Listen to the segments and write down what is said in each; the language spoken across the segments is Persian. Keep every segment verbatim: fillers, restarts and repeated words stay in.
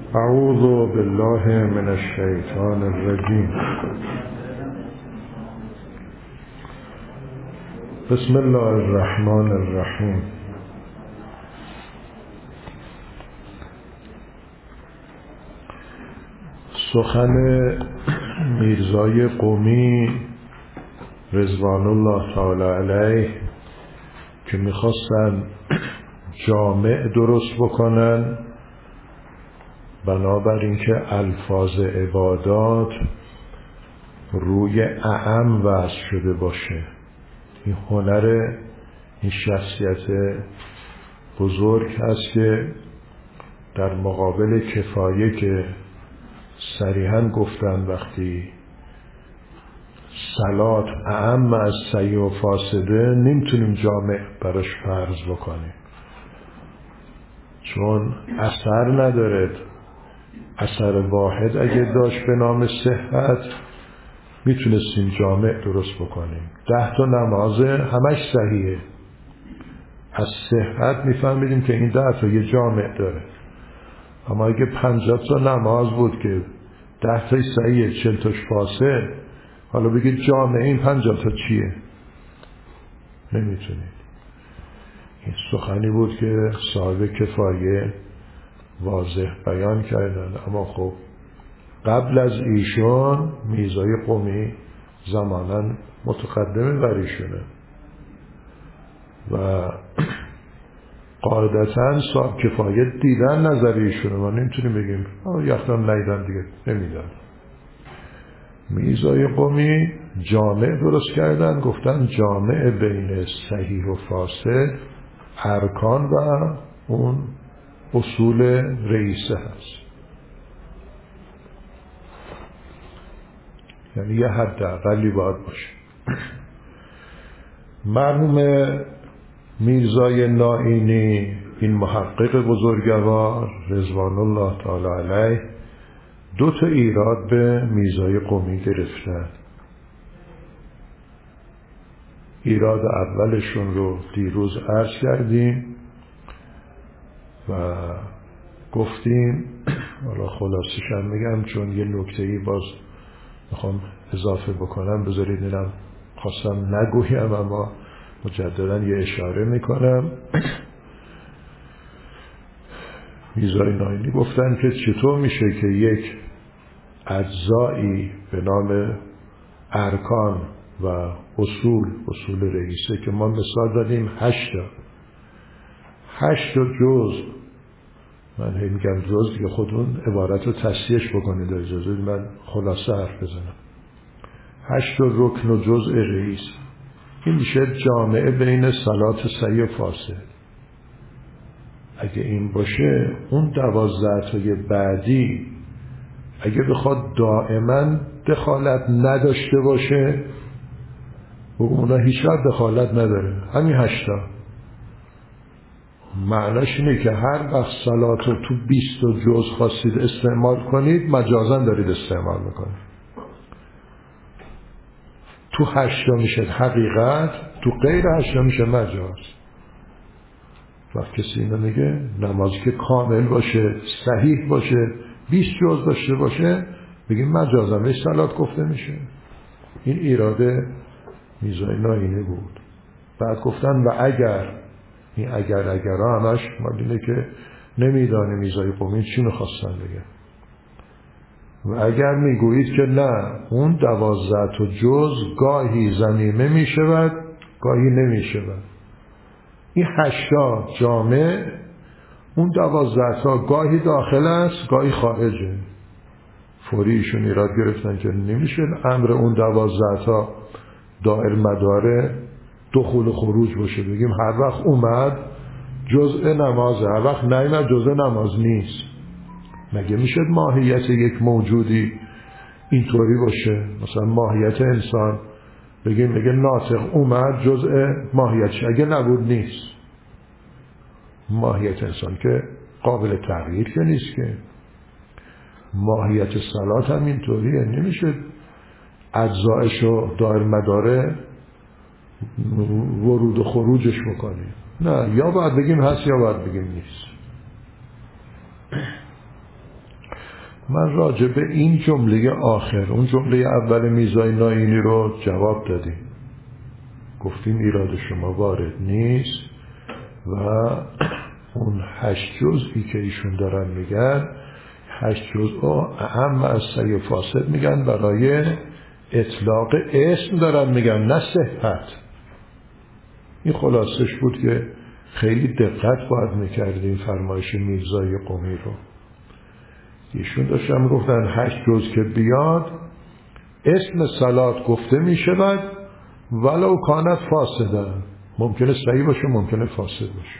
اعوذ بالله من الشیطان الرجیم. بسم الله الرحمن الرحیم. سخن میرزای قمی رضوان الله تعالی علیه که میخواستن جامع درست بکنن بنابراین که الفاظ عبادات روی اعم وضع شده باشه. این هنر این شخصیت بزرگ هست که در مقابل کفایه که صریحاً گفتن وقتی صلات اعم از سیء و فاسده نمیتونیم جامع براش فرض بکنیم، چون اثر نداره. اثر واحد اگه داشت به نام صحت میتونستیم جامع درست بکنیم. ده تا نمازه همش صحیحه، از صحت میفهمیدیم که این ده تا یه جامع داره. اما اگه پنجاه تا نماز بود که ده تای صحیحه چل تاش فاسد، حالا بگید جامع این پنجاه تا چیه؟ نمیتونید. این سخنی بود که صاحب کفایه واضح بیان کردن. اما خب قبل از ایشون میرزای قمی زمانا متقدم بر ایشونه و قاعدتا صاحب کفایه دیدن نظر ایشونه. ما نمیتونیم بگیم یختم نیدن دیگه نمیدن. میرزای قمی جامع درست کردن، گفتن جامع بین صحیح و فاسد ارکان و اون اصول رئیسه هست، یعنی یه حد اقلی باید باشه. مرحوم میرزای نائینی این محقق بزرگوار رضوان الله تعالی علیه دو تا ایراد به میرزای قمی گرفتن. ایراد اولشون رو دیروز عرض کردیم و گفتیم، حالا خلاصش هم میگم چون یه نکته‌ای باز میخوام اضافه بکنم، بذارید اینم خواستم نگویم اما مجددا یه اشاره میکنم. میرزای نائینی گفتن که چطور میشه که یک اجزایی به نام ارکان و اصول اصول رئیسه که ما مثال دادیم هشتا هشتا جز، من هی میگم جز دیگه خودمون عبارت رو تصحیحش بکنید اجازه من خلاصه حرف بزنم. هشتا رکن و جزء رئیس، این میشه جامعه بین صلات صحیح و فاسد. اگه این باشه اون دوازده تای بعدی اگه بخواد دائما دخالت نداشته باشه و اونا هیچ وقت دخالت نداره، همین هشتا معناش اینه که هر وقت صلات رو تو بیست و جز خواستید استعمال کنید مجازن دارید استعمال میکنید. تو هشتا میشه حقیقت، تو غیر هشتا میشه مجاز. وقت کسی اینو میگه نمازی که کامل باشه صحیح باشه بیست جز داشته باشه بگیم مجازن بهش صلات گفته میشه. این ایراده میرزای نائینی بود. بعد گفتن و اگر، این اگر اگر ها همش مدینه که نمیدانه میرزای قمی چی میخواستن بگه. و اگر میگویید که نه اون دوازده تا جز گاهی ضمیمه میشود گاهی نمیشود، این هشتا جامع، اون دوازده تا گاهی داخل است گاهی خارجه. فوری ایشون ایراد گرفتن که نمیشه امر اون دوازده تا دائر مداره دخول و خروج باشه، بگیم هر وقت اومد جزء نمازه هر وقت نیامد جزء نماز نیست. مگه میشه ماهیت یک موجودی اینطوری باشه؟ مثلا ماهیت انسان بگیم میگه ناطق اومد جزء ماهیتش، اگه نبود نیست. ماهیت انسان که قابل تغییر که نیست که. ماهیت صلات هم اینطوریه، نمیشه اجزایشو دائر مداره ورود و خروجش بکنیم. نه، یا باید بگیم هست یا باید بگیم نیست. من راجع به این جمله آخر، اون جمله اول میرزای ناینی رو جواب دادیم، گفتیم ایراد شما وارد نیست و اون هشت جزئی که ایشون دارن میگن، هشت جزء اهم از صحیح فاسد میگن، برای اطلاق اسم دارن میگن، نه صحت. این خلاصش بود که خیلی دقت باید میکردیم فرمایش میرزای قمی رو. ایشون داشتم گفتن هشت جزء که بیاد اسم صلات گفته میشود ولو کانت فاسدن، ممکنه صحیح باشه ممکنه فاسد باشه.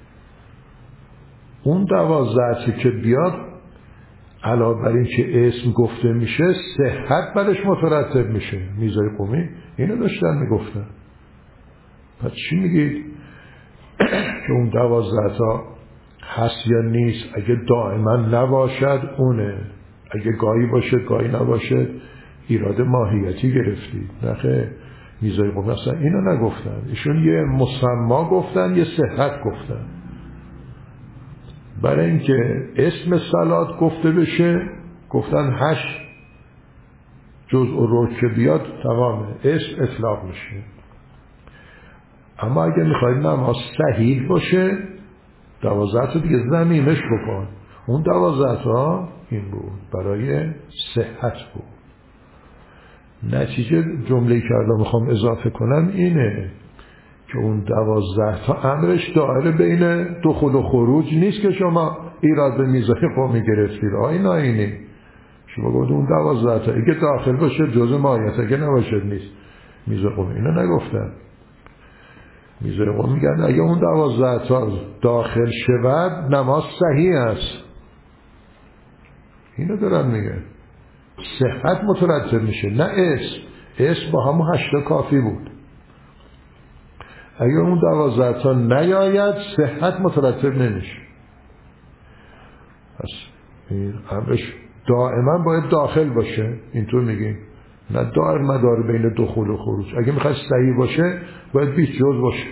اون دوازده که بیاد علاوه بر این که اسم گفته میشه صحت برش مترتب میشه. میرزای قمی اینو داشتن میگفتن. پس چی میگید که اون دوازده تا هست یا نیست؟ اگه دائما نباشد اونه، اگه گاهی باشه گاهی نباشه ایراد ماهیتی گرفتید. نخه میرزای قمی اصلا اینو نگفتن، ایشون یه مسما گفتن، یه صحت گفتن. برای اینکه اسم صلات گفته بشه گفتن هشت جزء رو که بیاد تمامه، اسم اطلاق میشه. اما اگه میخواید نماز صحیح باشه دوازده تا دیگه زمینش بکن. اون دوازده تا این بود، برای صحت بود. نتیجه جمله که الان میخوام اضافه کنم اینه که اون دوازده تا امرش دائره بین دخول و خروج نیست که شما ایراد به میرزای قمی گرفتید. آی ناینی شما گفتید اون دوازده تا اگه داخل باشه جزء ماهیت، اگه نباشه نیست. میرزای قمی اینو نگفتن. میرزای قمی میگن اگه اون دوازده تا داخل شود نماز صحیح است. اینو دارن میگن. صحت مترتب میشه، نه اسم. اسم با همون هشتا کافی بود. اگر اون دوازده تا نیاید صحت مترتب نمیشه. پس این امرش دائما باید داخل باشه، اینطور میگیم، نه دائر مدار بین دخول و خروج. اگه میخواد صحیح باشه باید بیست جزء باشه.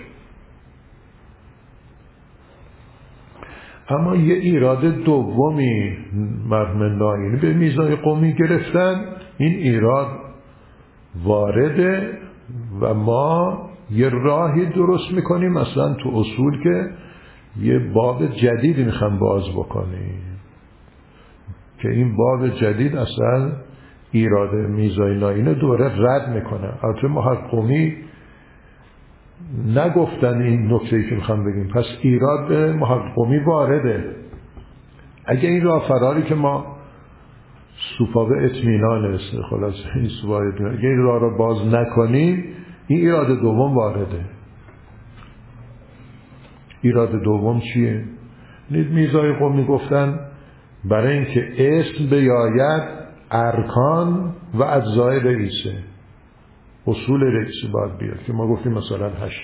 اما یه ایراد دومی مرحوم ناینی به میرزای قمی گرفتن، این ایراد وارده و ما یه راهی درست میکنیم مثلا تو اصول که یه باب جدید میخوام باز بکنیم که این باب جدید اصلا ایراد میرزای ناینی دوره رد میکنه. البته محقق قمی نگفتن این نکته‌ای که میخوام بگیم، پس ایراد به محقق قمی وارده. اگه این راه فراری که ما سوپا به اطمینان است، خلاص این سوپا اگه این راه رو باز نکنیم این ایراد دوم وارده. ایراد دوم چیه؟ میرزای قمی گفتن برای اینکه اسم بیاید ارکان و اجزای رئیسه، اصول رئیسه باید بیاد که ما گفتیم مثلا هشت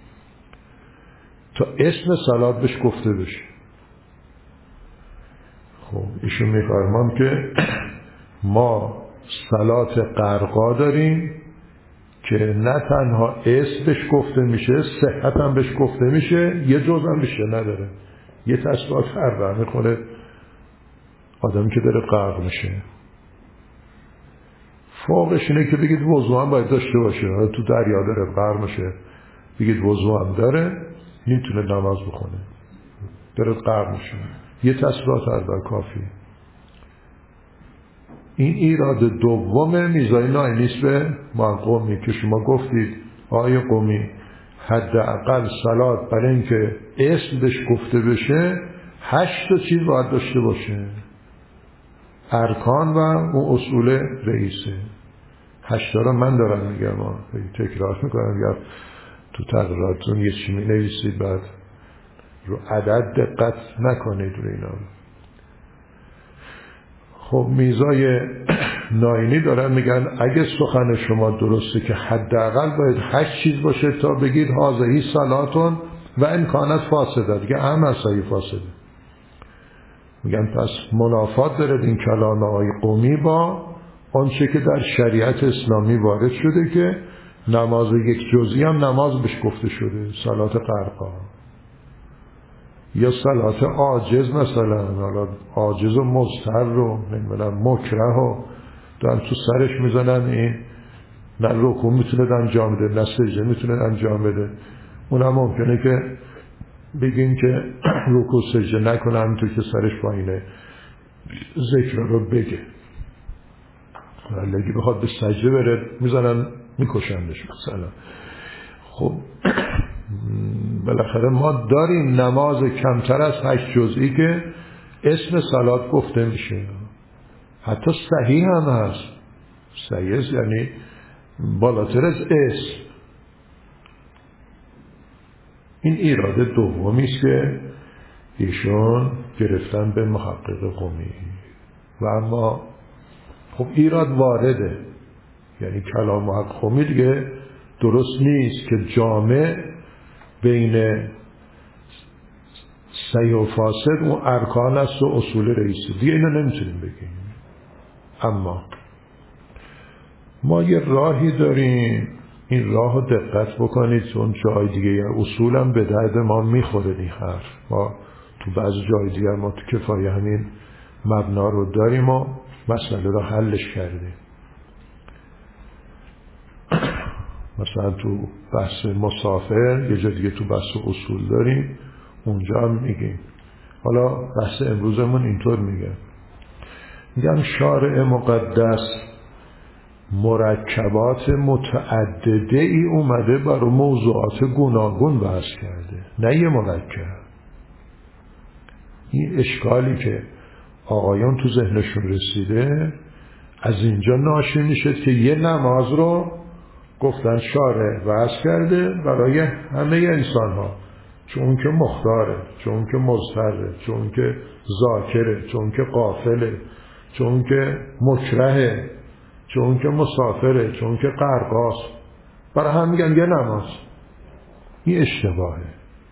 تا اسم صلات بهش گفته بشه. خب ایشون میفرمان که ما صلات قرقا داریم که نه تنها اسم بهش گفته میشه صحت هم بهش گفته میشه، یه جزء هم بشه نداره، یه تسبیحات فرق میکنه آدمی که داره غرق میشه. فوقش اینه که بگید وضو هم باید داشته باشه، تو دریا داره غرق میشه بگید وضو هم داره میتونه نماز بخونه، داره غرق میشه، یه تسبیحات فرق کافی. این ایراد دوم میرزای ناینی است به ما قمی که شما گفتید آقای قمی حداقل صلات برای اینکه اسم بهش گفته بشه هشت تا چیز باید داشته باشه، ارکان و اون اصول رئیسه. هشت تا رو من دارم میگم، تکرار میکنم، یا تو تقریراتون یه چی می نویسید بعد رو عدد دقت نکنید رو اینا. خب میرزای ناینی دارن میگن اگه سخن شما درسته که حداقل باید هشت چیز باشه تا بگید هازهی صلاتون و امکانت فاسده، دیگه اهم از صحیح فاسده. میگن پس منافات داره این کلام آقای قمی با آنچه که در شریعت اسلامی وارد شده که نماز یک جزئی هم نماز بهش گفته شده، صلات قرقا. یا صلات عاجز مثلا، حالا عاجز و مضطر رو نمیدونم مکره و دارن تو سرش میزنن، این نه رکوع میتونه انجام بده نه سجده میتونه انجام بده. اونم ممکنه که بگیم که رکوع سجده نکنه، همینطور که سرش پایینه ذکر رو بگه. ولی اگه بخواد به سجده بره میزنن میکشندش مثلا. خب بالاخره ما داریم نماز کمتر از هشت جزئی که اسم صلات گفته میشه، حتی صحیح هم هست. صحیح یعنی بالاتر از اسم. این ایراد دومی است که ایشون گرفتن به محقق قمی. و اما خب ایراد وارده، یعنی کلام محقق قمی دیگه درست نیست که جامع بین صحیح و فاسد اون ارکان است و اصول رئیسی، دیگه اینو نمیتونیم بگیم. اما ما یه راهی داریم، این راه رو دقت بکنید، چون جای دیگه یا اصولم به درد ما میخوره این حرف. ما تو بعض جای دیگه ما تو کفایه همین مبنا رو داریم و مسئله رو حلش کردیم. مثلا تو بحث مسافر یه جا دیگه تو بحث اصول داریم، اونجا هم میگیم. حالا بحث امروزمون اینطور میگه، میگم شارع مقدس مرکبات متعدده ای اومده برای موضوعات گوناگون بحث کرده، نه یه مرکب. این اشکالی که آقایان تو ذهنشون رسیده از اینجا ناشی میشه که یه نماز رو گفتن شارع بحث کرده برای همه انسان ها، چون که مختاره، چون که مضطره، چون که ذاکره، چون که غافله، چون که مکرهه، چون که مسافره، چون که غرقاست، برای هم میگن یه نماز. این اشتباهه.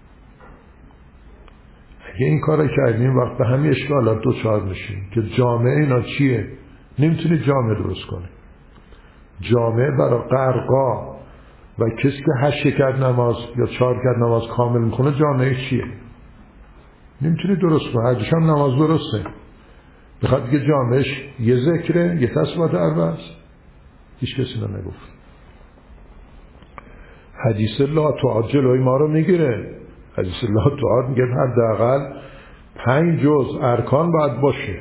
اگه این کار کردیم وقت به همین اشکالات دوچار میشیم که جامعه اینا چیه؟ نمیتونی جامعه درست کنی. جامعه برای غرقا و کسی که هشت کرد نماز یا چهار کرد نماز کامل میکنه جامعه چیه؟ نمیتونی درست کنی. هرچیش هم نماز درسته، بخواد که جامعهش یه ذکره، یه تسبیحات اربعه است. هیچ کسی نگفت. حدیث لا تعاد جلوی ما رو میگیره. حدیث لا تعاد میگه حداقل پنج جز ارکان باید باشه،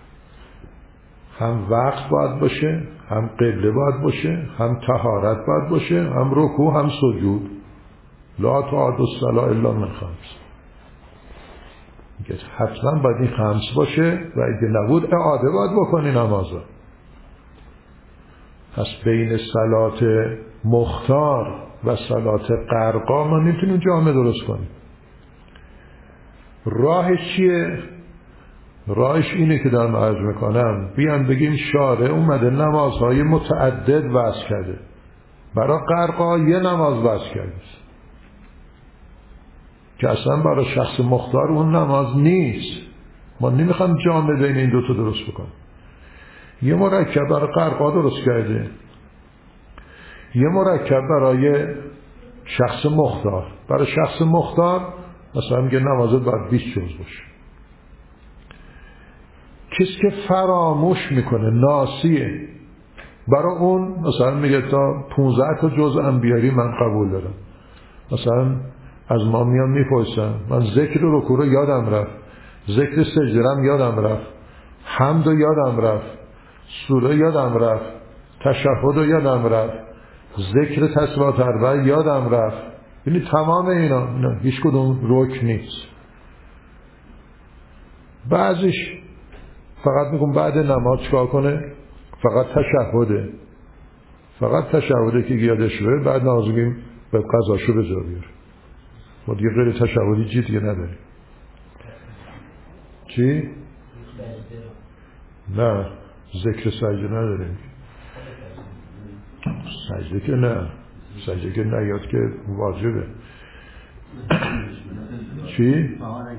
هم وقت باید باشه، هم قبله باید باشه، هم طهارت باید باشه، هم رکوع، هم سجود. لا تعاد الصلاة الا من خمس. میگه حتما باید این خمس باشه و اگه نبود اعاده باید بکنی نمازا. پس بین صلات مختار و صلات غرقا ما نمیتونیم جامعه درست کنیم. راهش چیه؟ راهش اینه که دارم عرض میکنم، بیان بگیم شارع اومده نمازهای متعدد وضع کرده، برای غرقا یه نماز وضع کرده که اصلا برای شخص مختار اون نماز نیست. ما نمیخوام جامعه بین این دوتا درست بکنیم. یه مرکب برای غرقا درست کرده، یه مرکب برای شخص مختار. برای شخص مختار مثلا میگه نمازت باید بیست جز باشه. کسی که فراموش میکنه، ناسیه، برای اون مثلا میگه تا پونزده تا جز هم بیاری من قبول دارم. مثلا از ما میان میپرسن، من ذکر رکوع رو یادم رفت، ذکر سجده رو یادم رفت، حمد رو یادم رفت، سوره یادم رفت، تشهد رو یادم رفت، ذکر تسبیحات اربعه یادم رفت. یعنی تمام اینا نه، هیچ کدوم رکن نیست. بعضیش فقط میگم بعد نماز چیکار کنه؟ فقط تشهده، فقط تشهده که یادش بره، بعد نماز میگیم به قضاشو به جا بیاره. ما دیگه غیر تشهدی چیزی دیگه نداریم. چی؟ نه، ذکر سجده نداریم. سجده که نه، سجده که نه، یاد که واجبه. چی؟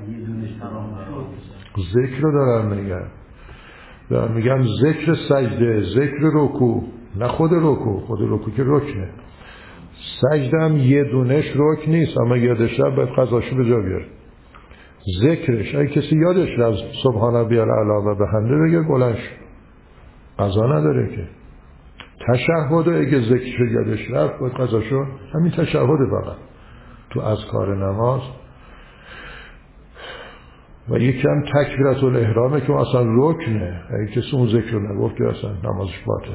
ذکر رو دارم میگم، دارم میگم ذکر سجده، ذکر رکوع، نه خود رکوع. خود رکوع که رکنه. سجده هم یه دونش رکن نیست، اما یادش رفت باید قضاشو به جا بیاره. ذکرش اگه کسی یادش از سبحان ربی الاعلی و بحمده بگه بلند شد، قضا نداره که. تشهد اگه ذکرش یادش رفت باید قضا شد، همین تشهد فقط تو اذکار نماز. و یکی هم تکبیرت الاحرامه که اصلا رکنه، اگه کسی اون ذکر رو نگفت که اصلا نمازش باطل.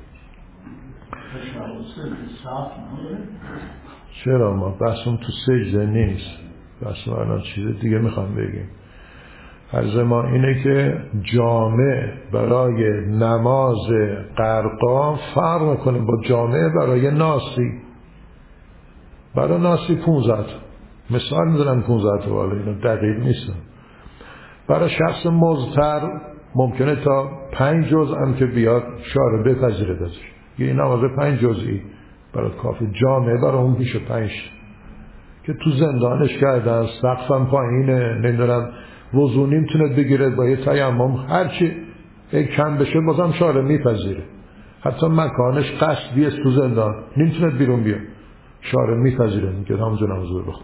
چرا ما بحثم تو سجده نیست، بحثم الان چیز دیگه میخوام بگیم. عرض ما اینه که جامع برای نماز قرقا فرق میکنه با جامع برای ناسی. برای ناسی پونزد مثال میزنن، پونزد والا اینا دقیق نیستن. برای شخص مضطر ممکنه تا پنج جزء هم که بیاد شارع بپذیره داشت، یه این نماز پنج جزئی برای کافی. جامعه برای اون میشه پنج که تو زندانش کردن، سقفم پایینه، نمیدونم وضو نمیتونه بگیره با یه تیمم، هرچی یک کم بشه بازم شارع میپذیره. حتی مکانش قصدی است تو زندان، نمیتونه بیرون بیاد، شارع میپذیره، میگه همونجا نماز رو بخون.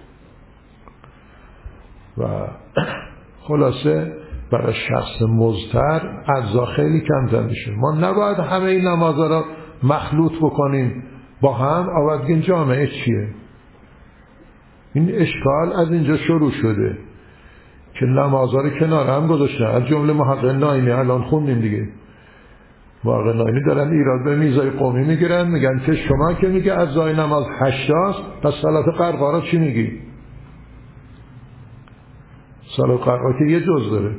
و خلاصه برای شخص مضطر اجزا خیلی کمتر میشه. ما نباید همه این نمازها را مخلوط بکنیم با هم. اول بگیم جامعه چیه؟ این اشکال از اینجا شروع شده که نمازها رو کنار هم گذاشتن. از جمله محقق ناینی الان خوندیم دیگه، محقق ناینی دارن ایراد به میزای قومی میگیرن، میگن که شما که میگه اجزای نماز هشتاست، پس صلات قرقا چی میگی؟ صلات قرقا که یه جز داره.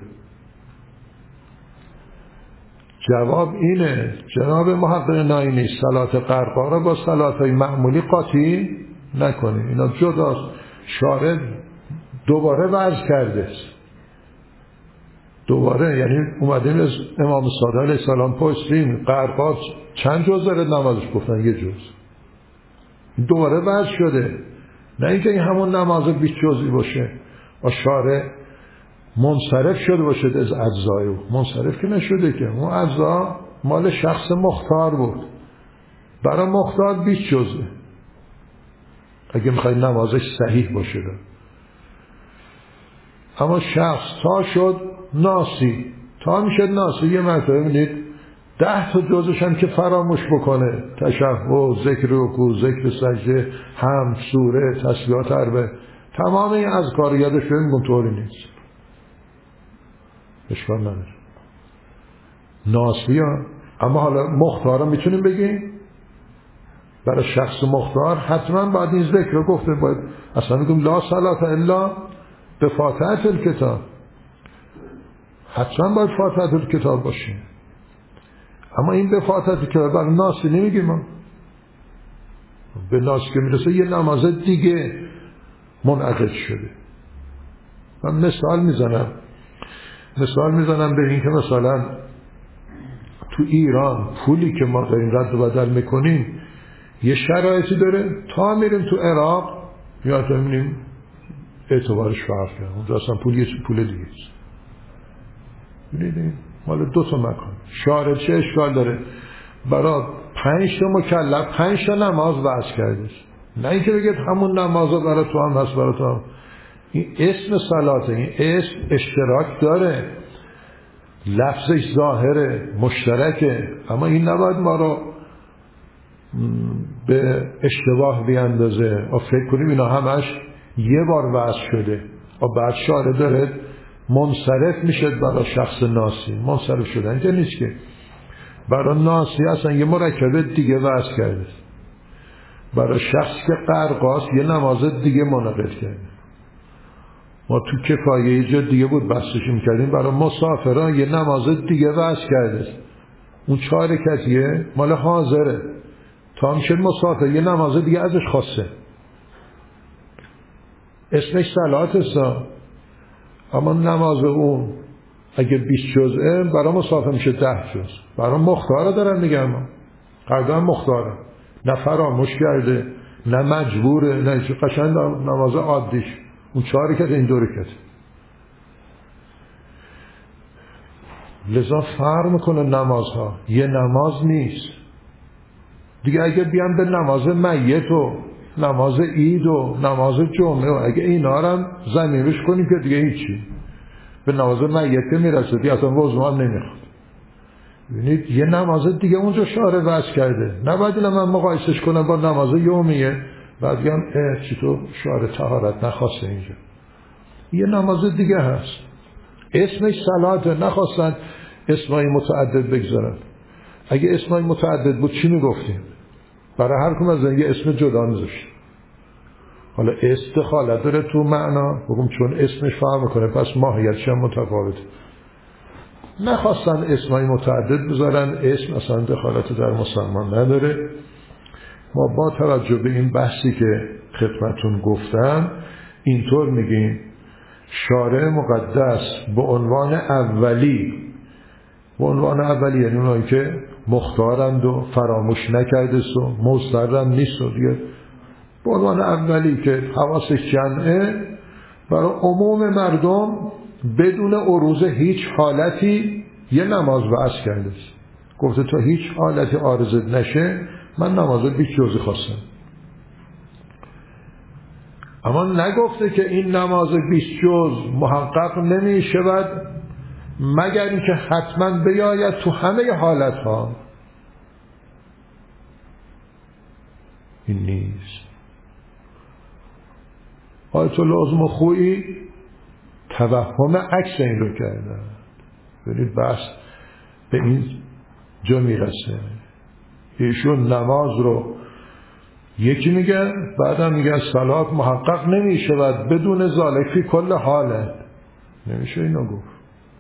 جواب اینه جناب محقق ناینی صلات قرقا را با صلات های معمولی قاطی نکنه، اینا جداست. شارع دوباره وضع کرده است، دوباره، یعنی اومدیم از امام صادق علیه السلام پرسیدیم قرقا چند جز داره نمازش، گفتن یه جز. دوباره وضع شده، نه اینکه این همون نماز بیست جزئی باشه و شارع منصرف شده باشه از اجزای او. منصرف که نشده که، اون اجزا مال شخص مختار بود، برای مختار بیست جزه اگه میخوای نمازش صحیح باشه. اما شخص تا شد ناسی، تا میشه ناسی، یه مرتبه ببینید ده تا جزش هم که فراموش بکنه، تشهد، ذکر رکوع، ذکر سجده، حمد، سوره، تسبیحات اربعه، تمام این اذکار یادش بگیم طوری نیست، اشکال نداره ناسی ها. اما حالا مختار هم میتونیم بگیم برای شخص مختار حتما باید این ذکر رو گفته، باید اصلا میگم لا صلاة الا به فاتحه الکتاب، حتما باید فاتحه الکتاب باشه. اما این به فاتحه الکتاب برای ناسی نمیگیم، ما به ناسی که میرسه یه نماز دیگه منعقد شده. من مثال میزنم مثال میزنم به این که مثلا تو ایران پولی که ما داریم رد و بدل میکنیم یه شرایطی داره، تا میریم تو عراق یا تا میریم اعتبارش فرق کنه، اونجا اصلا پول یه پول دیگه است. ببینید مال دو تا مکان. شارع چه اشکال داره؟ برای پنج تا مکلف پنج تا نماز وضع کرده، نه اینکه بگید همون نمازا برای تو هم هست برای تو هم. این اسم صلاته، این اسم اشتراک داره، لفظش ظاهره، مشترکه، اما این نباید ما رو به اشتباه بیاندازه و فکر کنیم اینا همش یه بار وضع شده و بعد شارع داره منصرف میشه برای شخص ناسی. منصرف شدن که نیست که، برای ناسی اصلا یه مرکبه دیگه وضع کرده، برای شخص که قرقاست یه نماز دیگه منعقد کرده. ما تو کفایه یه جا دیگه بود بحثش میکردیم، برای مسافران یه نماز دیگه وضع کرده، اون چهار رکعتیه مال حاضره، تا میشه مسافر یه نماز دیگه ازش خواسته، اسمش صلات است. اما نماز اون اگه بیست جزءه برای مسافر میشه ده جزء. برای مختاره دارن میگن، ما قدم مختاره، نه فراموش کرده نه مجبوره، نه چه قشنگ نماز عادیش اون چهار رکعت این دو رکعت. لذا فرق میکنه نمازها، یه نماز نیست دیگه. اگه بیان به نماز میت و نماز عید و نماز جمعه و اگه اینا رو هم ضمیمش کنیم که دیگه هیچی، به نماز میت که میرسه دیگه اصلا وضو هم نمیخواد. ببینید یه نماز دیگه اونجا شارع وضع کرده، نباید اینو من مقایسش کنم با نماز یومیه بعد بگم چطور شارع طهارت نخواسته اینجا. یه نماز دیگه هست اسمش صلاته، نخواستن اسمای متعدد بگذارن. اگه اسمای متعدد بود چی میگفتیم؟ برای هر کدوم از این یه اسم جدا میذاشتیم. حالا استخالت داره تو معنا، بگم چون اسمش فرق میکنه پس ماهیتش هم متفاوته. نخواستن اسمای متعدد بذارن، اسم اصلا دخالت در مسلمان نداره. ما با توجه به این بحثی که خدمتون گفتم اینطور میگیم شارع مقدس به عنوان اولی، به عنوان اولی یعنی اونایی که مختارند و فراموش نکرده و مضطرم نیست و دیگه به عنوان اولی که حواسش جمعه، برای عموم مردم بدون عروض هیچ حالتی یه نماز وضع کرده است. گفته تا هیچ حالتی عارضت نشه من نماز بیست جزی خواستم. اما نگفته که این نماز بیست جز محقق نمی شود مگر اینکه حتما بیاید تو همه حالت ها. این نیست. آیت الله عظم خویی توهم عکس این رو کردن. ببینید بحث به این جا میرسه. ایشون نماز رو یکی میگن بعدم میگن صلات محقق نمیشود بدون ذالک فی کل حاله. نمیشه اینو گفت.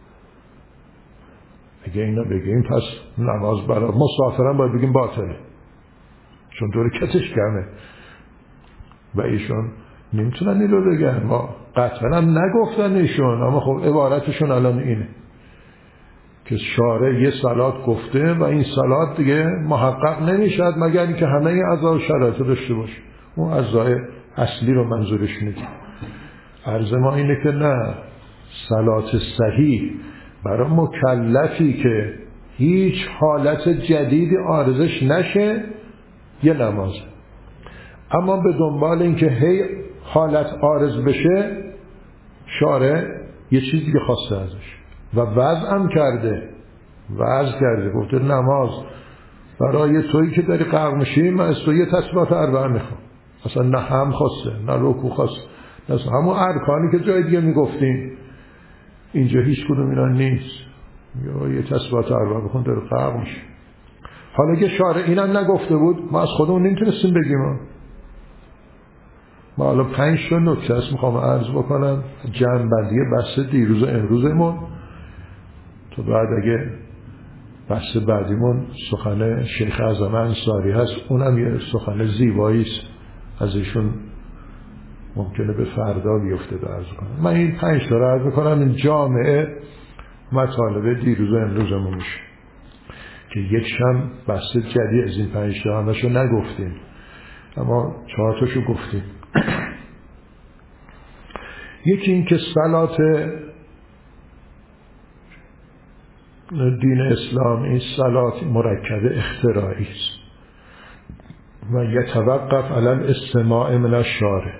اگه اینو بگیم پس نماز برای مسافران باید بگیم باطله چون دور کتش کمه و ایشون نمیتونن این رو بگن. ما قطعا هم نگفتن ایشون، اما خب عبارتشون الان اینه که شارع یه صلات گفته و این صلات دیگه محقق نمیشد مگر اینکه همه این اعضا و شرایط داشته باشه. اون اعضای اصلی رو منظورش میگه. عرض ما اینه که نه، صلات صحیح برای مکلفی که هیچ حالت جدیدی عارضش نشه یه نمازه. اما به دنبال اینکه هی حالت عارض بشه شارع یه چیزی که خواسته ازش و وضع هم کرده، وضع کرده گفته نماز برای تویی که داری غرق میشی من از تو یه تسبیحات اربعه میخوام. اصلا نه هم خواسته نه رکوع خواسته، نه همون ارکانی که جای دیگه میگفتیم. اینجا هیچ کدوم اینا نیست. یا یه تسبیحات اربعه بخون داره غرق میشه. حالا که شارع اینم نگفته بود ما از خودمون نمیتونستیم بگیم. ما حالا پنج تا نکته است میخوام عرض بکنم جمع‌بندی بحث دیروز و امروزمون، تو بعد اگه بحث بعدیمون سخن شیخ اعظم انصاری هست اونم یه سخن زیبایی است از ایشون ممکنه به فردا بیفته عرض کنم. من این پنج تا رو عرض میکنم این جامعه مطالب دیروز و امروزمون میشه که یکشم بحث جدید از این پنج تا همشو نگفتیم اما چهار تاشو گفتیم. یکی این که صلات دین اسلام این صلات مرکب اختراعی است و یتوقف علی الاستماع من الشارع.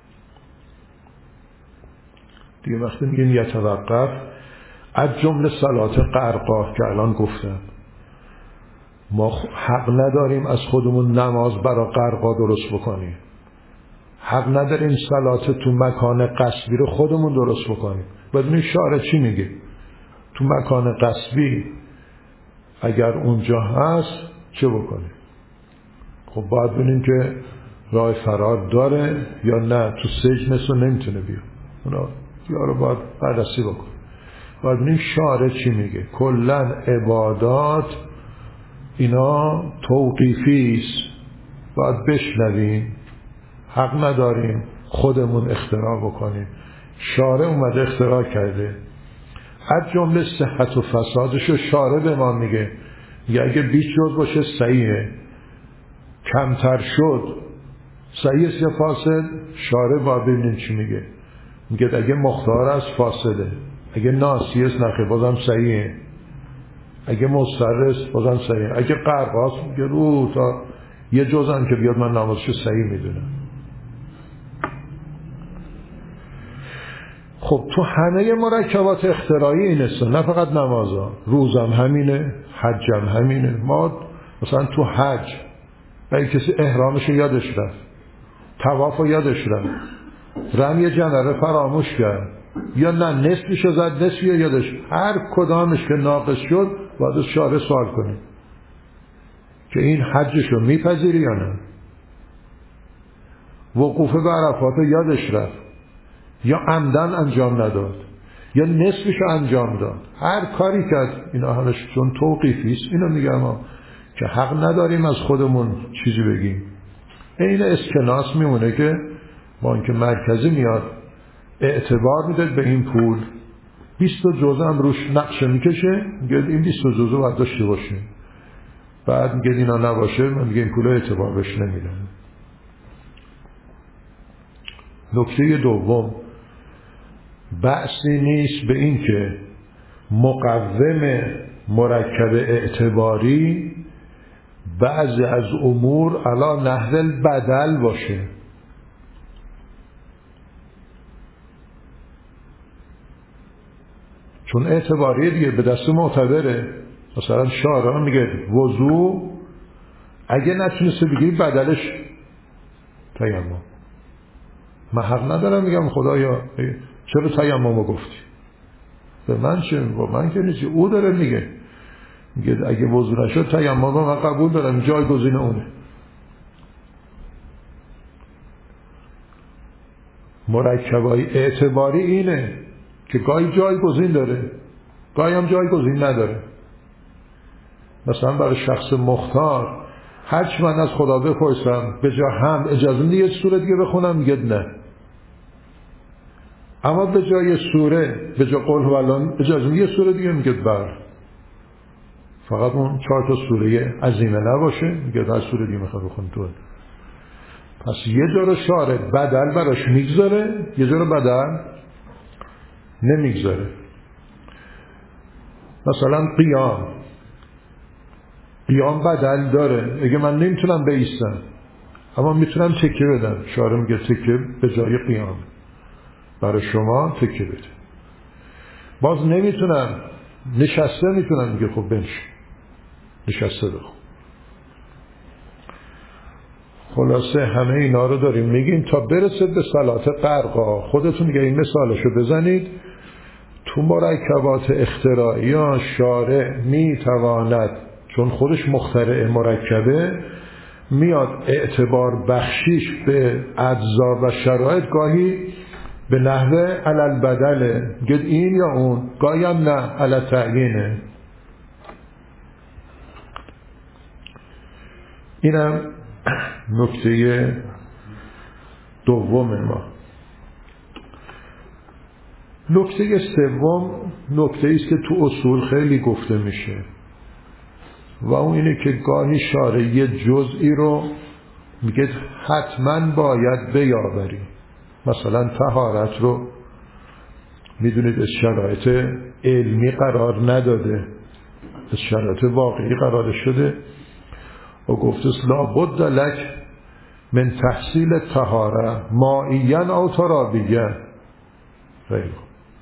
دیگه وقتی میگیم یتوقف از جمله صلات غرقا که الان گفتم ما حق نداریم از خودمون نماز برای غرقا درست بکنیم، حق نداریم صلات تو مکان قصبی رو خودمون درست بکنیم. بدون شارع چی میگه؟ تو مکان قصبی اگر اونجا هست چه بکنیم؟ خب باید ببینیم که راه فرار داره یا نه، تو سجن رو نمیتونه بیاد، اونا یا رو باید بررسی بکن. باید ببینیم شارع چی میگه. کلن عبادات اینا توقیفی است، باید بشنویم، حق نداریم خودمون اختراع بکنیم. شارع اومده اختراع کرده، از جمله صحت و فسادش رو شارع به ما میگه. یا اگه بیست جز باشه صحیحه، کمتر شد صحیح است یا فاسد؟ شارع باید ببینیم چی میگه. میگه اگه مختار است فاسده، اگه ناسی است نخیر بازم صحیحه، اگه مضطر است بازم صحیحه، اگه غرق است میگه رو تا یه جز هم که بیاد من نمازشو صحیح میدونم. خب تو همه مرکبات اختراعی این است، نه فقط نمازا، روزم همینه، حجم همینه. ما مثلا تو حج اگه کسی احرامش یادش رفت، طواف رو یادش رفت، رمی جمره فراموش کرد، یا نه نصفشو زد نصفی یادش، هر کدامش که ناقص شد باید از شارع سوال کنیم که این حجشو میپذیری یا نه. وقوف به عرفات یادش رفت، یا عمدن انجام نداد، یا نصفشو انجام داد، هر کاری کرد، اینا همش چون توقیفیست. اینو میگم که حق نداریم از خودمون چیزی بگیم. این اسکناس میمونه که بانک مرکزی میاد اعتبار میده به این پول، بیست جزء هم روش نقشه میکشه، میگه این بیست جزء باید داشته باشه، بعد میگه اینا نباشه، من میگه این پول اعتبار بهش نمیدن. نکته دوم، بحثی نیست به این که مقوم مرکب اعتباری بعضی از امور علی نحو البدل باشه. چون اعتباری دیگه به دست معتبره. مثلا شارع میگه وضو اگه نتونسته بگیری بدلش تیمم. من حق ندارم میگم خدایا چرا تیممو گفتی؟ به من چه؟ با من که نیست. او داره میگه میگه اگه وضو نشد تیمم من قبول دارم، جایگزین اونه. مرکبای اعتباری اینه که گاهی جایگزین داره، گاهی هم جایگزین نداره. مثلا برای شخص مختار هرچی من از خدا بپرسم به جا هم اجازه میده یه سوره دیگه بخونم، میگه نه. اما به جای سوره، به جا قل هو الله اجازه میده یه سوره دیگه، میگه بر فقط اون چهار تا سوره عظیمه نباشه، میگه هر سوره دیگه میخواد بخون تو. پس یه جا رو شارع بدل براش میگذاره، یه جا رو بدل نمیگذاره. مثلا قیام قیام بدل داره، اگه من نمیتونم بایستم اما میتونم تکیه بدم، شارع میگه تکیه به جای قیام، برای شما تکیه بده. باز نمیتونم نشسته، میتونم، میگه خب بنش نشسته بخون. خلاصه همه اینا رو داریم میگیم تا برسه به صلات غرقا. خودتون میگه این مثالشو بزنید. تو مرکبات اختراعی ها شارع میتواند، چون خودش مخترع مرکبه، میاد اعتبار بخشیش به اجزا و شرایط، گاهی به نحوه علل بدله، گد این یا اون، گاهی هم نه علل تعیینه. اینم نکته دوم ما. نکته سوم نکته ایست که تو اصول خیلی گفته میشه و اون اینه که گاهی شارع یه جزئی رو میگه حتما باید بیاوری. مثلا طهارت رو میدونید از شرایط علمی قرار نداده، از شرایط واقعی قرار شده و گفته لابد لک من تحصیل طهاره مائیا او ترابیه. خیلی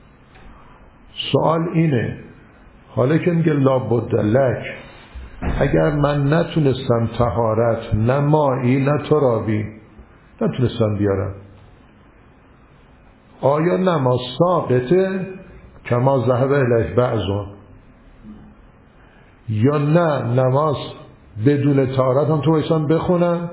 سوال اینه، حالا که میگه لابد لک، اگر من نتونستم طهارت نه مائی نه ترابی نتونستم بیارم، آیا نماز ساقطه کما ذهب الیه بعضون، یا نه نماز بدون طهارت هم تو ایسان بخونم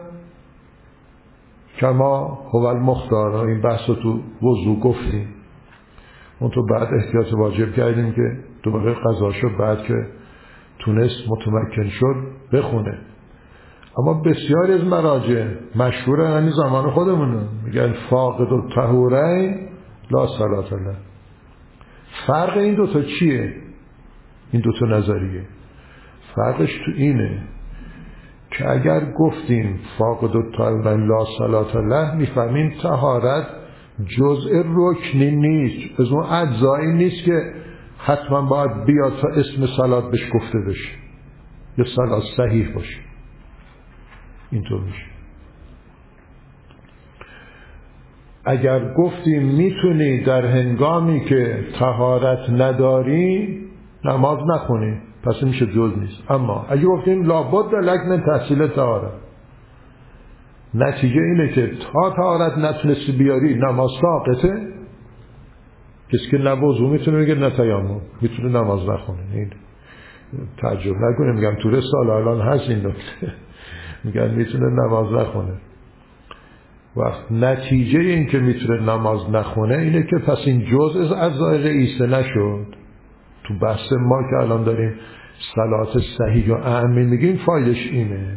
کما هو المختار؟ این بحث رو تو وضو گفتیم، اون تو بعد احتیاط واجب کردیم که دوباره قضا شد، بعد که تونست متمکن شد بخونه. اما بسیاری از مراجع مشهوره همین زمان خودمونه میگن فاقد الطهورین لا صلاة له. فرق این دوتا چیه؟ این دوتا نظریه فرقش تو اینه که اگر گفتیم فاقد الطهورین لا صلاة له، میفهمیم طهارت جزء رکنی نیست، از اون اجزایی نیست که حتما باید بیاد تا اسم صلات بهش گفته بشه یا صلات صحیح باشه. اینطور میشه. اگر گفتیم میتونی در هنگامی که طهارت نداری نماز نخونی، پس میشه جز نیست. اما اگه گفتیم لابد لک من تحصیل طهارت، نتیجه اینه که تا طهارت نتونستی بیاری نماز ساقطه. کسی که نه وضو میتونه بگه نه تیمم میتونه نماز نخونه. این تعجب نکنه، میگم تو رساله الان هست این نکته، میگن میتونه نماز نخونه. وقت نتیجه این که میتونه نماز نخونه اینه که پس این جزء از اعضای رئیسه نشد. تو بحث ما که الان داریم صلات صحیح و اعمی میگیم فایدش اینه.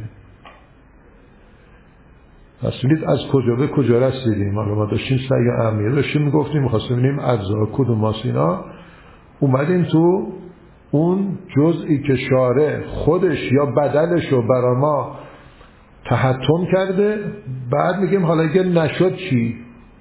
پس ببینید از کجا به کجا رسیدیم. حالا ما داشتیم صحیح و اعمی داشتیم میگفتیم، میخواستیم ببینیم اجزا کدوم اینا، اومدیم تو اون جزئی که شارع خودش یا بدلش رو برا ما تحتم کرده. بعد میگیم حالا اگه نشد چی؟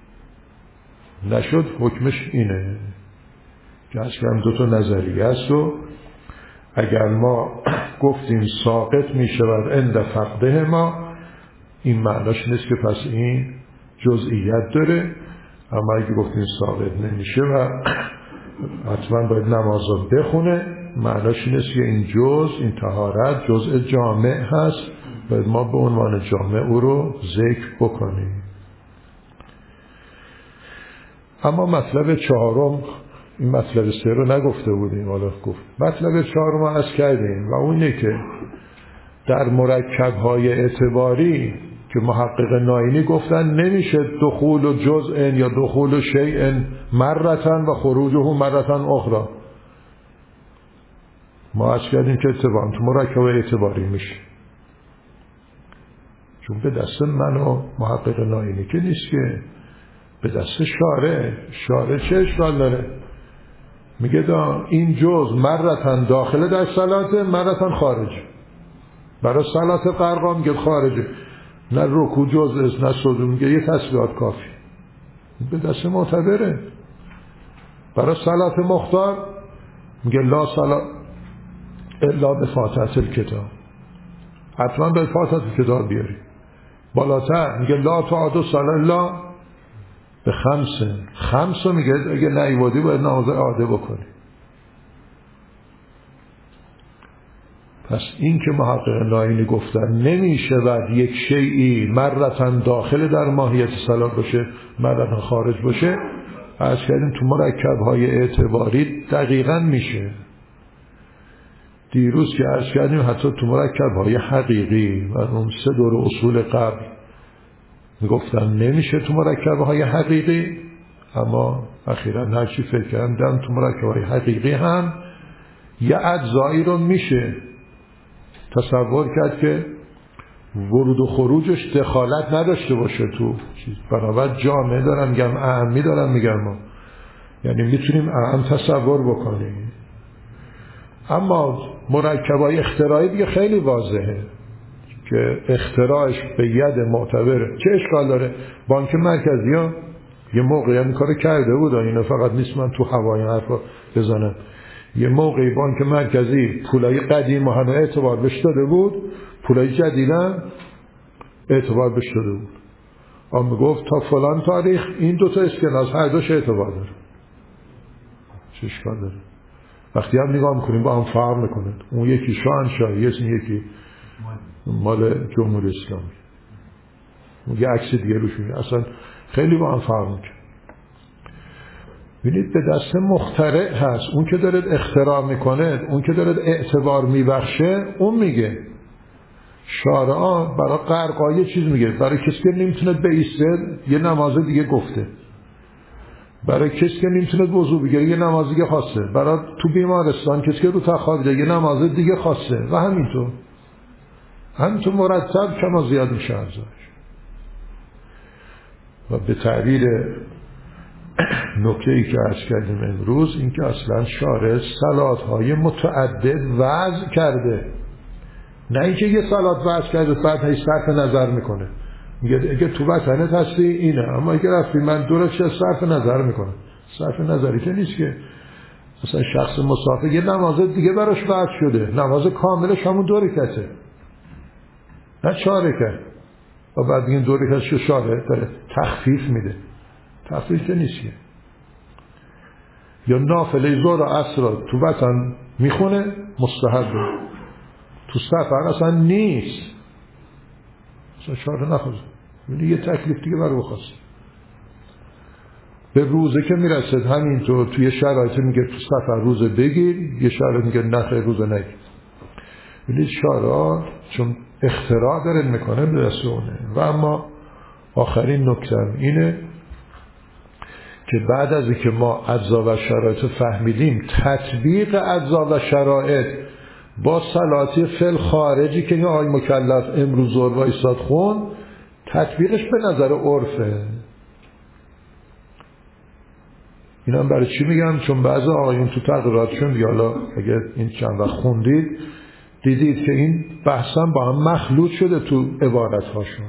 نشد حکمش اینه که اصلا دو تا نظریه است و اگر ما گفتیم ساقط میشود عند فقده ما، این معناش نیست که پس این جزئیت داره. اما اگه گفتیم ساقط نمیشه و حتما باید نماز رو بخونه، معناش نیست که این جز، این طهارت جزء جامع هست، باید ما به عنوان جامع او رو ذکر بکنیم. اما مطلب چهارم، این مطلب سه رو نگفته بودیم، حالا گفت مطلب چهارم رو از کردیم و اونه که در مرکب‌های اعتباری که محقق ناینی گفتن نمیشه دخول و جزء یا دخول و شیء مرتن و خروجه مرتن اخرى. ما از کردیم که اتباعا تو مرکب اعتباری میشه، چون به دست من و محقق ناینی که نیست، که به دست شارع. شارع چه اشکال داره؟ میگه دا این جز مرتن داخله در صلات، مرتن خارج. برای صلات قرقا میگه خارجه، نه رکوع جزء نه سجود، میگه یه تسبیحات کافی. به دست معتبره. برای صلات مختار میگه لا صلات الا به فاتحه الکتاب، حتما به فاتحه الکتاب بیاری. بالاتر میگه لا تعاد الصلاه الا به خمسه، خمسه میگه اگه نیوادی باید نماز اعاده بکنی. پس این که محقق ناینی گفتن نمیشه بعد یک شیئی مرتن داخل در ماهیت صلات باشه مرتن خارج باشه، از کردیم تو مرکب‌های اعتباری دقیقاً میشه. دیروز که عرض کردیم حتی تو مرکب‌های حقیقی و اون سه دور اصول قبل میگفتن نمیشه تو مرکب‌های حقیقی، اما اخیراً هرچی فکر کردم تو مرکب‌های حقیقی هم یه اجزایی رو میشه تصور کرد که ورود و خروجش دخالت نداشته باشه تو چیز. بنابراین جامعه دارم میگم، اعمی دارم میگم ما، یعنی میتونیم اعم تصور بکنیم. اما مرکبای اختراعی دیگه خیلی واضحه که اختراعش به ید معتبره. چه اشکال داره؟ بانک مرکزی ها یه موقعی این کار کرده بود، اینو فقط نیست من تو هوای حرفا بزنم. یه موقعی بانک مرکزی پولای قدیم و همه اعتبار بهش داده بود، پولای جدیدن اعتبار بهش داده بود. اما گفت تا فلان تاریخ این دوتا اسکناس هر دوش اعتبار داره. چه اشکال داره؟ وقتی هم نگاه میکنیم با هم فرق میکنه. اون یکی شاهنشاهی، یکی مال جمهوری اسلامی، اون یه عکس دیگه روش میگه، اصلا خیلی با هم فرق میکنه. ببینید به دست مخترع هست. اون که دارد اختراع میکنه، اون که دارد اعتبار میبخشه، اون میگه. شارعا برای غرقا یه چیز میگه، برای کسی که نمیتونه بایسته یه نماز دیگه گفته، برای کسی که نمیتونه وضو بگیره یه نماز دیگه خواسته، برای تو بیمارستان کسی که رو تخابیده یه نماز دیگه خواسته و همینطور همینطور مرتب کما زیاد میشه ارزش. و به تعبیر نکته‌ای که عرض کردیم امروز، این که اصلا شارع صلات‌های متعدد وضع کرده، نه اینکه یه صلات وضع کرده بعد هی صرف نظر میکنه، میگه اگه تو وطنت هستی اینه، اما اگه رفتی من دورش صرف نظر میکنم. صرف نظری که نیست که مثلا شخص مسافر یه نماز دیگه براش وضع شده، نماز کاملش همون دو رکعته نه چهار رکعت، و بعد این دو رکعتش شارع داره تخفیف میده. تفریح که نیست. یا نافله ظهر و عصر را تو وطن میخونه مستحبه، تو سفر اصلا نیست، اصلا شاره نخواد، یه تکلیف دیگه برای بخواست. به روزه که میرسد همینطور توی شرایط میگه تو سفر روزه بگیر، یه شرایط میگه نخیر روزه نگیر. ببینید شارع چون اختراع داره میکنه به دست اونه. و اما آخرین نکته اینه که بعد از اینکه ما اجزا و شرایط فهمیدیم، تطبیق اجزا و شرایط با صلاتی فعل خارجی که این آقای مکلف امروز ظهر وایساد خون، تطبیقش به نظر عرفه. اینا برای چی میگم؟ چون بعضی آقایون تو تقریراتشون یا حالا اگر این چند وقت خوندید دیدید که این بحثا با هم مخلوط شده تو عبارت‌هاشون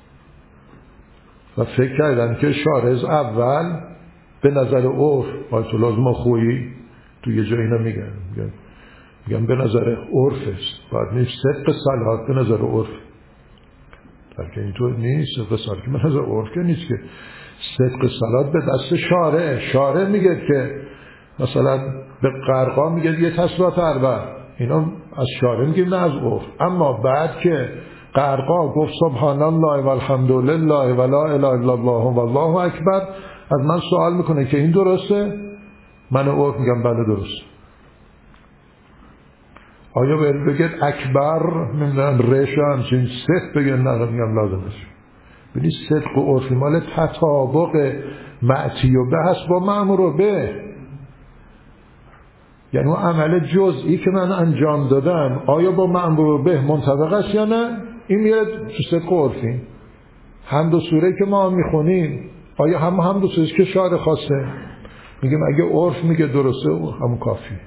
و فکر کردن که شارز اول به نظر عرف، آیت الله مخویی تو یه جایی اینا میگن میگن میگن به نظر عرف است، باید نیست صدق صلات به نظر عرف، بلکه اینطور نیست. صدق صلات که به نظر عرف که نیست، که صدق صلات به دست شارع. شارع میگه که مثلا به قرقا میگه یه تسبیحات اربع، اینا از شارع میگیم نه از عرف. اما بعد که قرقا گفت سبحان الله و الحمد لله و لا اله الا الله و الله اکبر، از من سوال میکنه که این درسته؟ من عرف میگم بله درست. آیا بگید اکبر نمیدونم رشا همچین صدق بگید؟ نه میگم لازم است. ببینید صدق و عرفی مال تطابق معتی و به هست با مأمور و به، یعنی اون عمل جزئی که من انجام دادم آیا با مأمور و به منطبق است یا نه؟ این میاد تو صدق و عرفی. حمد و سوره که ما میخونیم آیا هم حمد و سوره که شارع خواسته؟ میگیم اگه عرف میگه درسته همون کافی.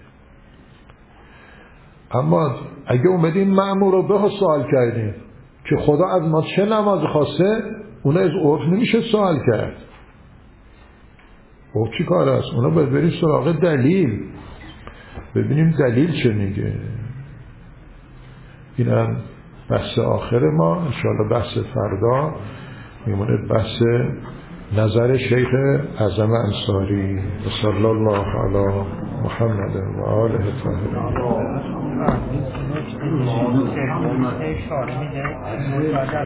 اما اگه اومدیم مأمور و به سوال کردیم که خدا از ما چه نماز خواسته، اون از عرف نمیشه سوال کرد. عرف چی کار است؟ اونا باید بریم سراغ دلیل، ببینیم دلیل چه میگه. اینم بحث آخر ما، انشاءالله بحث فردا میمونه بحث نظر شیخ اعظم انصاری و صلی الله علی محمد و آله الطاهرین.